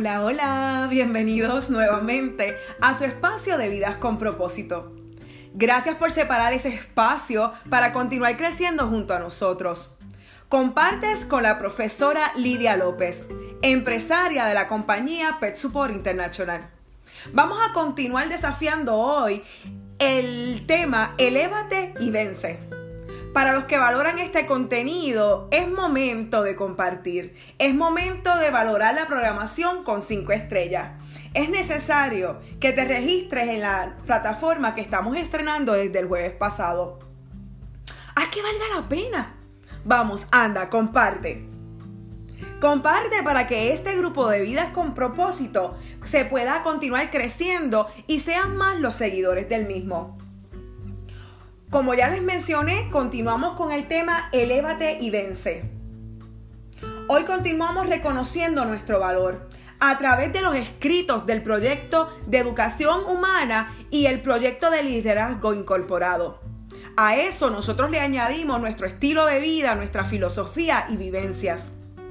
Hola, hola, bienvenidos nuevamente a su espacio de Vidas con Propósito. Gracias por separar ese espacio para continuar creciendo junto a nosotros. Compartes con la profesora Lidia López, empresaria de la compañía Pet Support International. Vamos a continuar desafiando hoy el tema Elévate y Vence. Para los que valoran este contenido, es momento de compartir. Es momento de valorar la programación con 5 estrellas. Es necesario que te registres en la plataforma que estamos estrenando desde el jueves pasado. ¡Haz que valga la pena! Vamos, anda, comparte. Comparte para que este grupo de Vidas con Propósito se pueda continuar creciendo y sean más los seguidores del mismo. Como ya les mencioné, continuamos con el tema Elévate y Vence. Hoy continuamos reconociendo nuestro valor a través de los escritos del proyecto de educación humana y el proyecto de liderazgo incorporado. A eso nosotros le añadimos nuestro estilo de vida, nuestra filosofía y vivencias.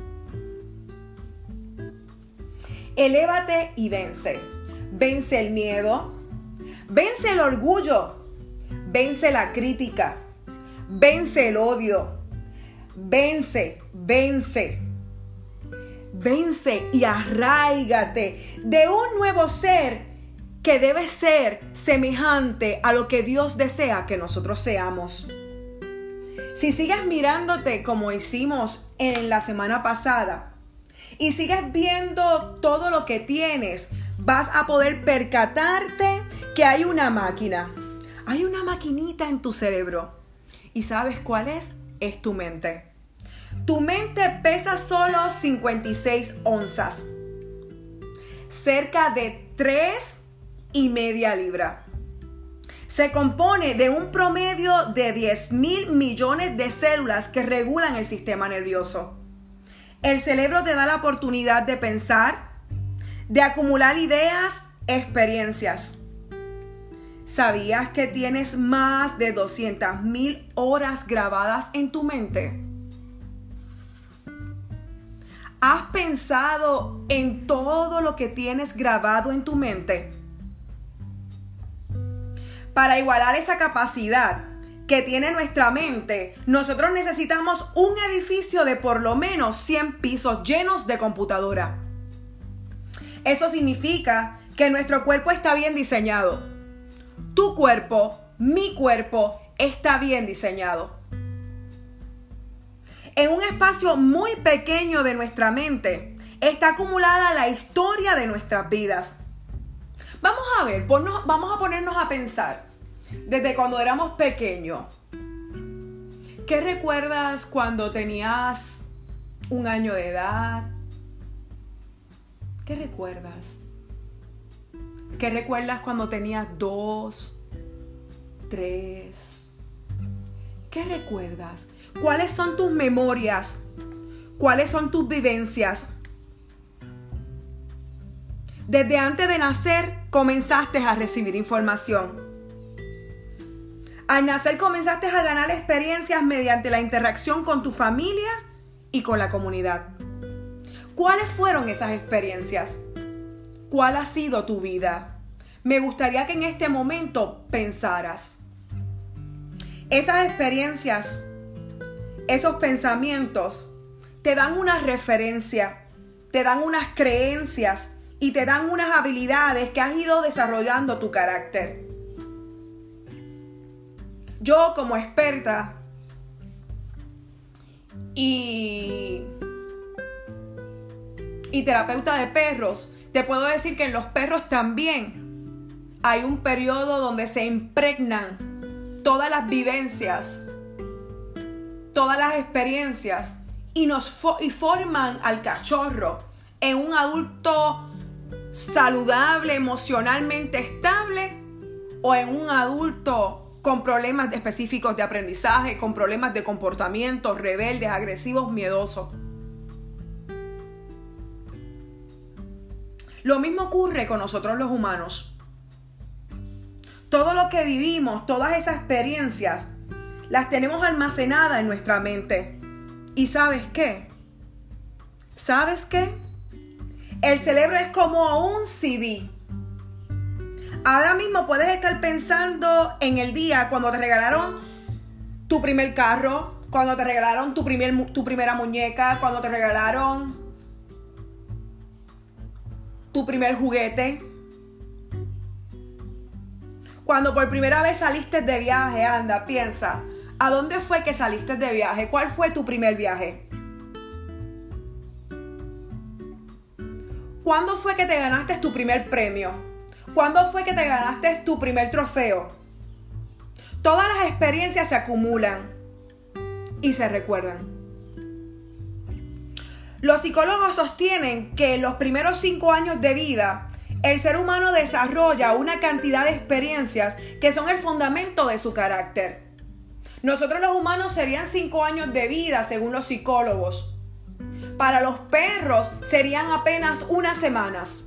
Elévate y vence. Vence el miedo, vence el orgullo, vence la crítica, vence el odio, vence y arráigate de un nuevo ser que debe ser semejante a lo que Dios desea que nosotros seamos. Si sigues mirándote como hicimos en la semana pasada y sigues viendo todo lo que tienes, vas a poder percatarte que hay una máquina. Hay una maquinita en tu cerebro. ¿Y sabes cuál es? Es tu mente. Tu mente pesa solo 56 onzas. Cerca de 3,5 libras. Se compone de un promedio de 10,000 millones de células que regulan el sistema nervioso. El cerebro te da la oportunidad de pensar, de acumular ideas, experiencias. ¿Sabías que tienes más de 200,000 horas grabadas en tu mente? ¿Has pensado en todo lo que tienes grabado en tu mente? Para igualar esa capacidad que tiene nuestra mente, nosotros necesitamos un edificio de por lo menos 100 pisos llenos de computadora. Eso significa que nuestro cuerpo está bien diseñado. Tu cuerpo, mi cuerpo, está bien diseñado. En un espacio muy pequeño de nuestra mente está acumulada la historia de nuestras vidas. Vamos a ponernos a pensar desde cuando éramos pequeños. ¿Qué recuerdas cuando tenías 1 año de edad? ¿Qué recuerdas? ¿Qué recuerdas cuando tenías 2, 3? ¿Qué recuerdas? ¿Cuáles son tus memorias? ¿Cuáles son tus vivencias? Desde antes de nacer comenzaste a recibir información. Al nacer comenzaste a ganar experiencias mediante la interacción con tu familia y con la comunidad. ¿Cuáles fueron esas experiencias? ¿Cuál ha sido tu vida? Me gustaría que en este momento pensaras. Esas experiencias, esos pensamientos, te dan una referencia, te dan unas creencias y te dan unas habilidades que has ido desarrollando tu carácter. Yo, como experta y terapeuta de perros, te puedo decir que en los perros también hay un periodo donde se impregnan todas las vivencias, todas las experiencias y forman al cachorro en un adulto saludable, emocionalmente estable, o en un adulto con problemas específicos de aprendizaje, con problemas de comportamiento, rebeldes, agresivos, miedosos. Lo mismo ocurre con nosotros los humanos. Todo lo que vivimos, todas esas experiencias, las tenemos almacenadas en nuestra mente. ¿Y sabes qué? ¿Sabes qué? El cerebro es como un CD. Ahora mismo puedes estar pensando en el día cuando te regalaron tu primer carro, cuando te regalaron tu primera muñeca, cuando te regalaron tu primer juguete. Cuando por primera vez saliste de viaje, anda, piensa, ¿a dónde fue que saliste de viaje? ¿Cuál fue tu primer viaje? ¿Cuándo fue que te ganaste tu primer premio? ¿Cuándo fue que te ganaste tu primer trofeo? Todas las experiencias se acumulan y se recuerdan. Los psicólogos sostienen que en los primeros 5 años de vida, el ser humano desarrolla una cantidad de experiencias que son el fundamento de su carácter. Nosotros los humanos serían 5 años de vida según los psicólogos. Para los perros serían apenas unas semanas.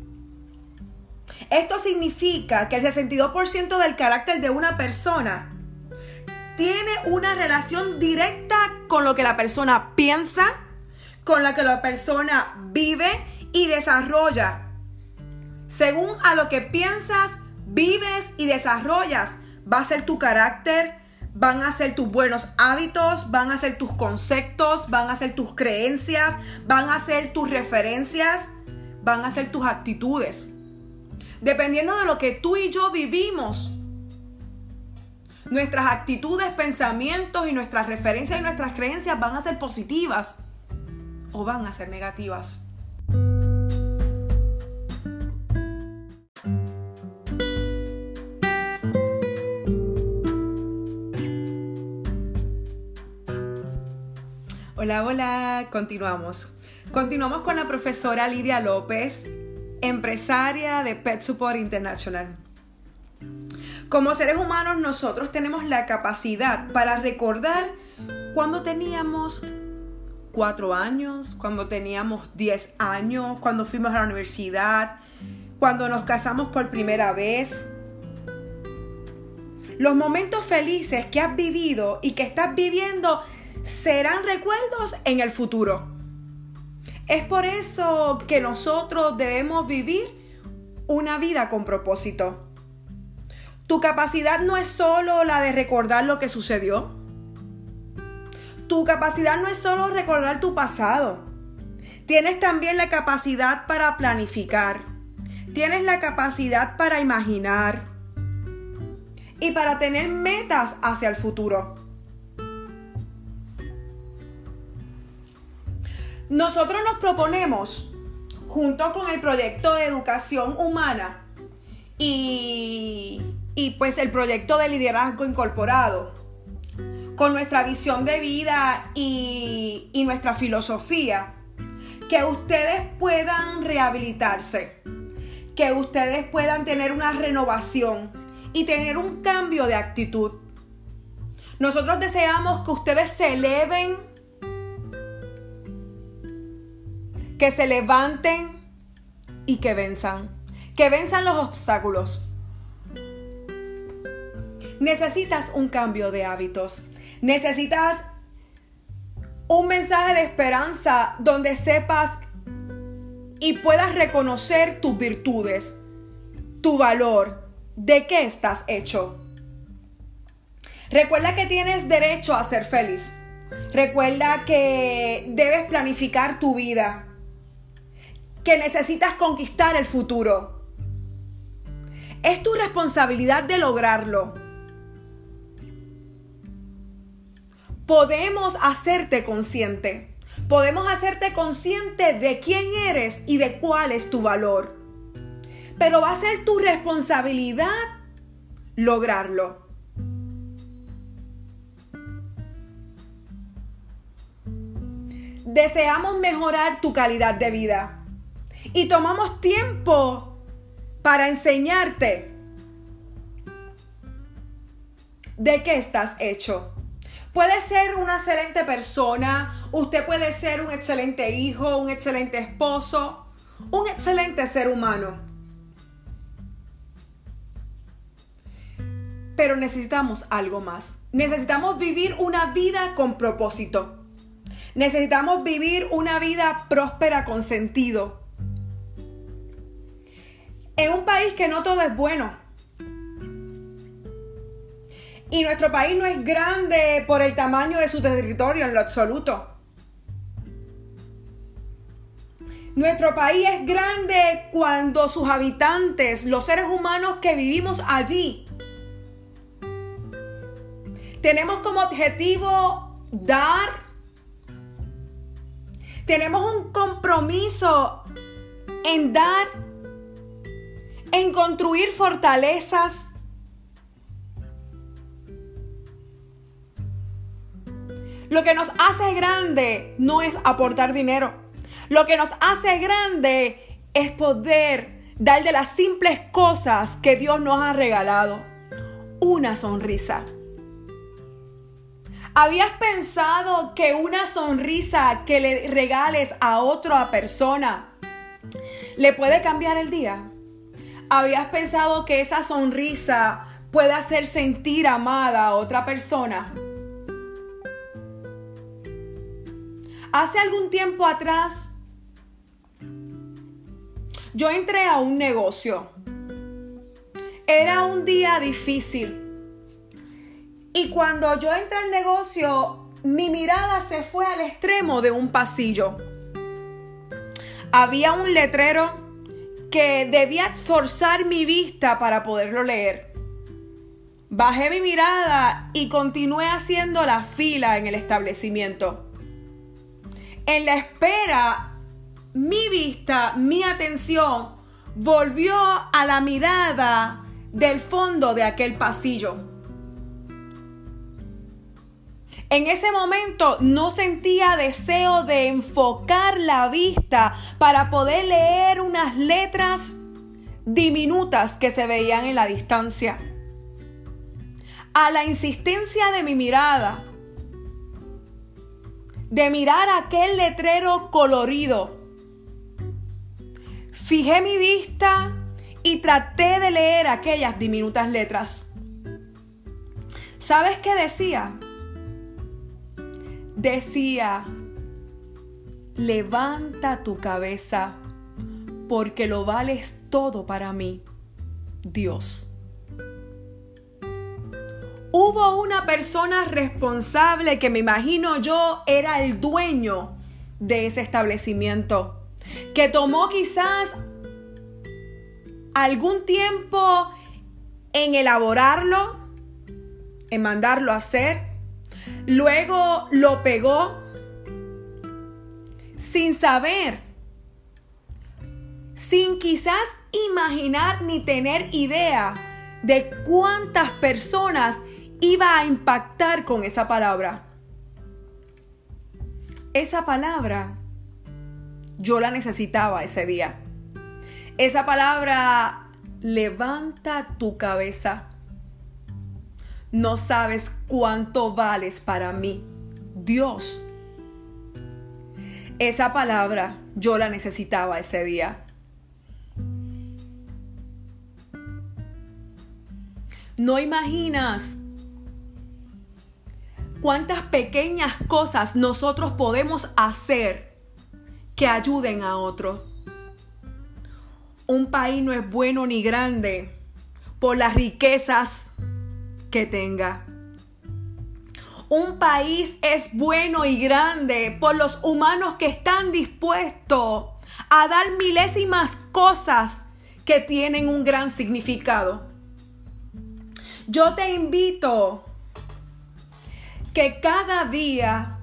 Esto significa que el 62% del carácter de una persona tiene una relación directa con lo que la persona piensa, con lo que la persona vive y desarrolla. Según a lo que piensas, vives y desarrollas, va a ser tu carácter, van a ser tus buenos hábitos, van a ser tus conceptos, van a ser tus creencias, van a ser tus referencias, van a ser tus actitudes. Dependiendo de lo que tú y yo vivimos, nuestras actitudes, pensamientos y nuestras referencias y nuestras creencias van a ser positivas o van a ser negativas. Hola, hola, continuamos con la profesora Lidia López, empresaria de Pet Support International. Como seres humanos, nosotros tenemos la capacidad para recordar cuando teníamos 4 años, cuando teníamos 10 años, cuando fuimos a la universidad, cuando nos casamos por primera vez. Los momentos felices que has vivido y que estás viviendo serán recuerdos en el futuro. Es por eso que nosotros debemos vivir una vida con propósito. Tu capacidad no es solo la de recordar lo que sucedió. Tu capacidad no es solo recordar tu pasado. Tienes también la capacidad para planificar. Tienes la capacidad para imaginar y para tener metas hacia el futuro. Nosotros nos proponemos, junto con el proyecto de educación humana y pues el proyecto de liderazgo incorporado, con nuestra visión de vida y nuestra filosofía, que ustedes puedan rehabilitarse, que ustedes puedan tener una renovación y tener un cambio de actitud. Nosotros deseamos que ustedes se eleven, que se levanten y que venzan los obstáculos. Necesitas un cambio de hábitos. Necesitas un mensaje de esperanza donde sepas y puedas reconocer tus virtudes, tu valor, de qué estás hecho. Recuerda que tienes derecho a ser feliz. Recuerda que debes planificar tu vida, que necesitas conquistar el futuro. Es tu responsabilidad de lograrlo. Podemos hacerte consciente. Podemos hacerte consciente de quién eres y de cuál es tu valor. Pero va a ser tu responsabilidad lograrlo. Deseamos mejorar tu calidad de vida y tomamos tiempo para enseñarte de qué estás hecho. Puede ser una excelente persona, usted puede ser un excelente hijo, un excelente esposo, un excelente ser humano. Pero necesitamos algo más. Necesitamos vivir una vida con propósito. Necesitamos vivir una vida próspera con sentido. en un país que no todo es bueno. Y nuestro país no es grande por el tamaño de su territorio en lo absoluto. Nuestro país es grande cuando sus habitantes, los seres humanos que vivimos allí, tenemos como objetivo dar. Tenemos un compromiso en dar, en construir fortalezas. Lo que nos hace grande no es aportar dinero. Lo que nos hace grande es poder dar de las simples cosas que Dios nos ha regalado. Una sonrisa. ¿Habías pensado que una sonrisa que le regales a otra persona le puede cambiar el día? ¿Habías pensado que esa sonrisa puede hacer sentir amada a otra persona? Hace algún tiempo atrás, yo entré a un negocio. Era un día difícil. Y cuando yo entré al negocio, mi mirada se fue al extremo de un pasillo. Había un letrero que debía esforzar mi vista para poderlo leer. Bajé mi mirada y continué haciendo la fila en el establecimiento. En la espera, mi vista, mi atención volvió a la mirada del fondo de aquel pasillo. En ese momento no sentía deseo de enfocar la vista para poder leer unas letras diminutas que se veían en la distancia. A la insistencia de mi mirada, de mirar aquel letrero colorido, fijé mi vista y traté de leer aquellas diminutas letras. ¿Sabes qué decía? Decía: levanta tu cabeza, porque lo vales todo para mí, Dios. Hubo una persona responsable que me imagino yo era el dueño de ese establecimiento, que tomó quizás algún tiempo en elaborarlo, en mandarlo a hacer. Luego lo pegó sin saber, sin quizás imaginar ni tener idea de cuántas personas iba a impactar con esa palabra. Esa palabra yo la necesitaba ese día. Esa palabra: levanta tu cabeza. No sabes cuánto vales para mí, Dios. Esa palabra yo la necesitaba ese día. No imaginas cuántas pequeñas cosas nosotros podemos hacer que ayuden a otros. Un país no es bueno ni grande por las riquezas que tenga. Un país es bueno y grande por los humanos que están dispuestos a dar milésimas cosas que tienen un gran significado. Yo te invito que cada día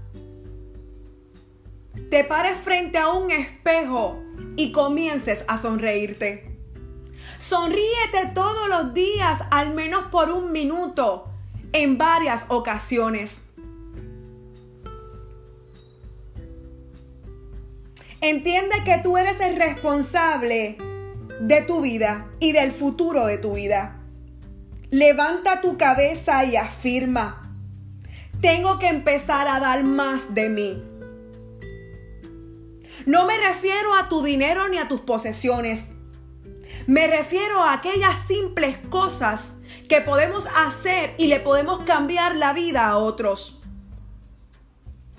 te pares frente a un espejo y comiences a sonreírte. Sonríete todos los días, al menos por un minuto, en varias ocasiones. Entiende que tú eres el responsable de tu vida y del futuro de tu vida. Levanta tu cabeza y afirma: tengo que empezar a dar más de mí. No me refiero a tu dinero ni a tus posesiones. Me refiero a aquellas simples cosas que podemos hacer y le podemos cambiar la vida a otros.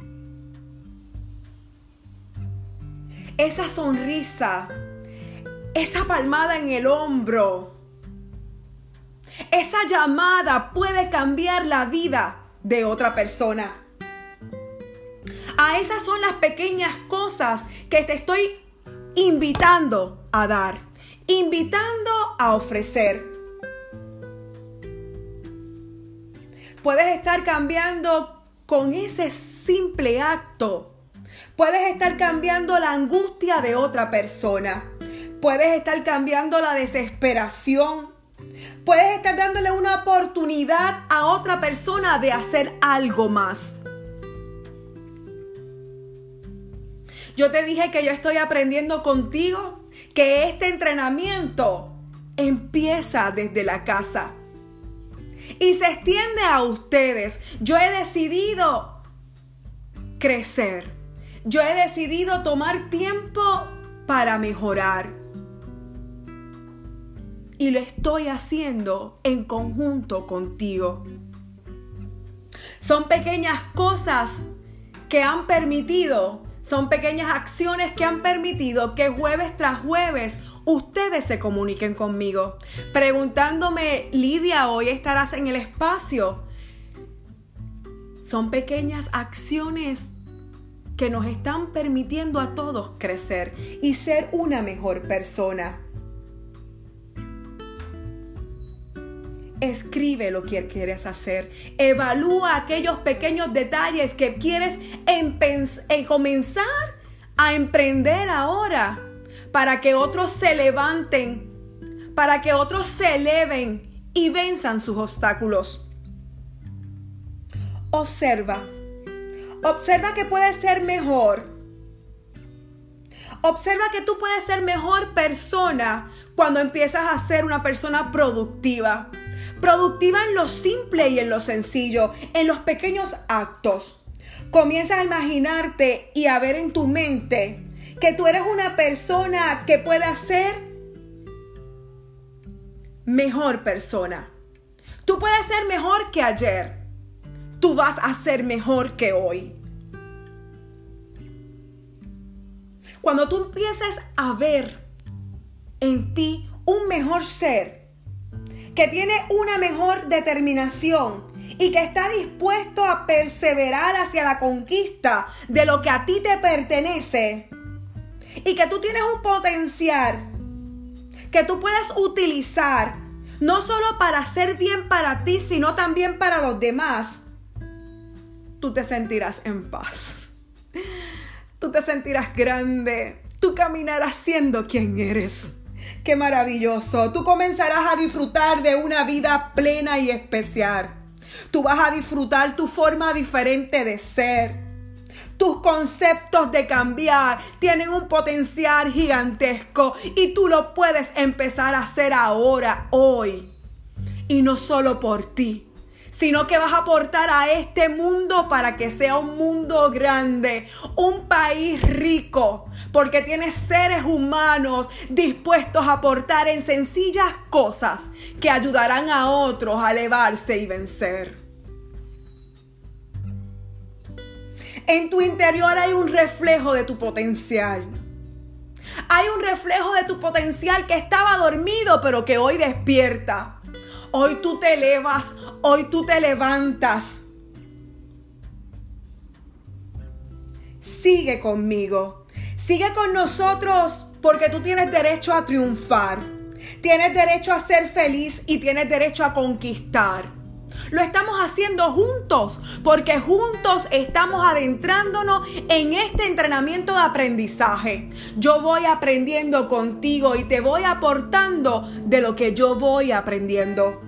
Esa sonrisa, esa palmada en el hombro, esa llamada puede cambiar la vida de otra persona. A esas son las pequeñas cosas que te estoy invitando a dar, invitando a ofrecer. Puedes estar cambiando con ese simple acto. Puedes estar cambiando la angustia de otra persona. Puedes estar cambiando la desesperación. Puedes estar dándole una oportunidad a otra persona de hacer algo más. Yo te dije que yo estoy aprendiendo contigo, que este entrenamiento empieza desde la casa y se extiende a ustedes. Yo he decidido crecer. Yo he decidido tomar tiempo para mejorar. Y lo estoy haciendo en conjunto contigo. Son pequeñas cosas que han permitido, son pequeñas acciones que han permitido que jueves tras jueves ustedes se comuniquen conmigo, preguntándome: Lidia, ¿hoy estarás en el espacio? Son pequeñas acciones que nos están permitiendo a todos crecer y ser una mejor persona. Escribe lo que quieres hacer. Evalúa aquellos pequeños detalles que quieres comenzar a emprender ahora, para que otros se levanten, para que otros se eleven y venzan sus obstáculos. Observa que puedes ser mejor. Observa que tú puedes ser mejor persona cuando empiezas a ser una persona productiva. Productiva en lo simple y en lo sencillo, en los pequeños actos. Comienzas a imaginarte y a ver en tu mente que tú eres una persona que puede ser mejor persona. Tú puedes ser mejor que ayer. Tú vas a ser mejor que hoy. Cuando tú empieces a ver en ti un mejor ser, que tiene una mejor determinación y que está dispuesto a perseverar hacia la conquista de lo que a ti te pertenece, y que tú tienes un potencial que tú puedes utilizar no solo para hacer bien para ti, sino también para los demás, tú te sentirás en paz. Tú te sentirás grande. Tú caminarás siendo quien eres. ¡Qué maravilloso! Tú comenzarás a disfrutar de una vida plena y especial. Tú vas a disfrutar tu forma diferente de ser. Tus conceptos de cambiar tienen un potencial gigantesco y tú lo puedes empezar a hacer ahora, hoy. Y no solo por ti, sino que vas a aportar a este mundo para que sea un mundo grande, un país rico, porque tienes seres humanos dispuestos a aportar en sencillas cosas que ayudarán a otros a elevarse y vencer. En tu interior hay un reflejo de tu potencial. Hay un reflejo de tu potencial que estaba dormido, pero que hoy despierta. Hoy tú te elevas, hoy tú te levantas. Sigue conmigo, sigue con nosotros, porque tú tienes derecho a triunfar. Tienes derecho a ser feliz y tienes derecho a conquistar. Lo estamos haciendo juntos, porque juntos estamos adentrándonos en este entrenamiento de aprendizaje. Yo voy aprendiendo contigo y te voy aportando de lo que yo voy aprendiendo.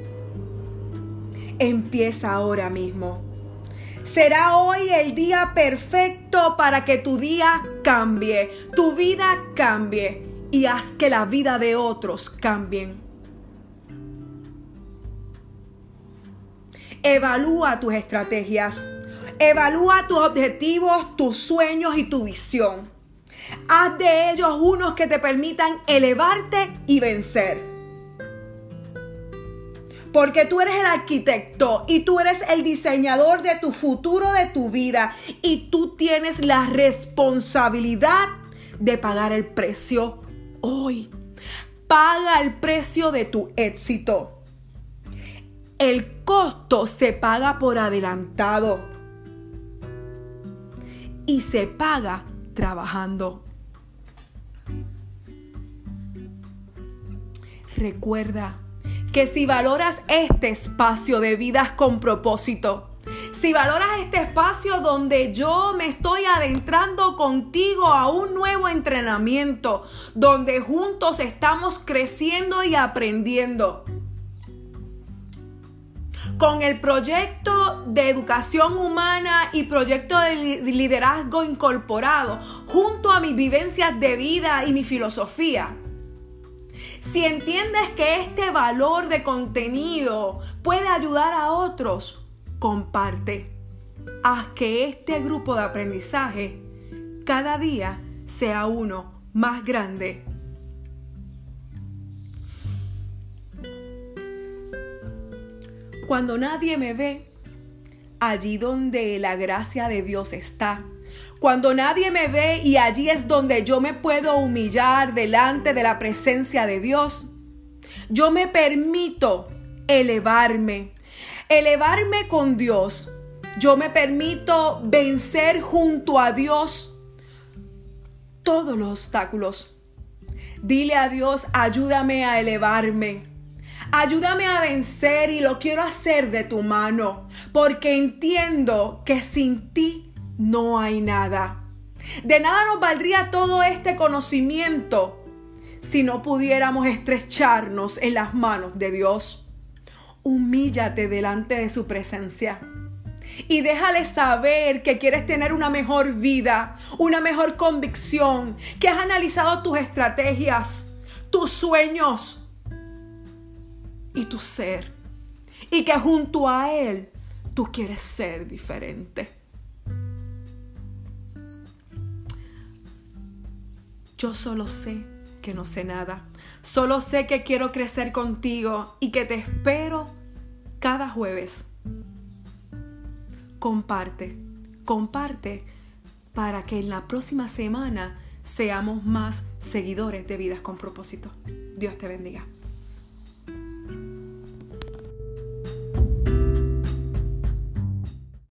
Empieza ahora mismo. Será hoy el día perfecto para que tu día cambie, tu vida cambie y haz que la vida de otros cambien. Evalúa tus estrategias, evalúa tus objetivos, tus sueños y tu visión. Haz de ellos unos que te permitan elevarte y vencer. Porque tú eres el arquitecto y tú eres el diseñador de tu futuro, de tu vida. Y tú tienes la responsabilidad de pagar el precio hoy. paga el precio de tu éxito. El costo se paga por adelantado y se paga trabajando. Recuerda que si valoras este espacio de vidas con propósito, si valoras este espacio donde yo me estoy adentrando contigo a un nuevo entrenamiento, donde juntos estamos creciendo y aprendiendo, con el proyecto de educación humana y proyecto de liderazgo incorporado, junto a mis vivencias de vida y mi filosofía, si entiendes que este valor de contenido puede ayudar a otros, comparte. Haz que este grupo de aprendizaje cada día sea uno más grande. Cuando nadie me ve, allí donde la gracia de Dios está. Cuando nadie me ve y allí es donde yo me puedo humillar delante de la presencia de Dios, yo me permito elevarme con Dios. Yo me permito vencer junto a Dios todos los obstáculos. Dile a Dios, ayúdame a elevarme. Ayúdame a vencer y lo quiero hacer de tu mano, porque entiendo que sin ti no hay nada. De nada nos valdría todo este conocimiento si no pudiéramos estrecharnos en las manos de Dios. Humíllate delante de su presencia y déjale saber que quieres tener una mejor vida, una mejor convicción, que has analizado tus estrategias, tus sueños y tu ser, y que junto a Él tú quieres ser diferente. Yo solo sé que no sé nada. Solo sé que quiero crecer contigo y que te espero cada jueves. Comparte para que en la próxima semana seamos más seguidores de Vidas con Propósito. Dios te bendiga.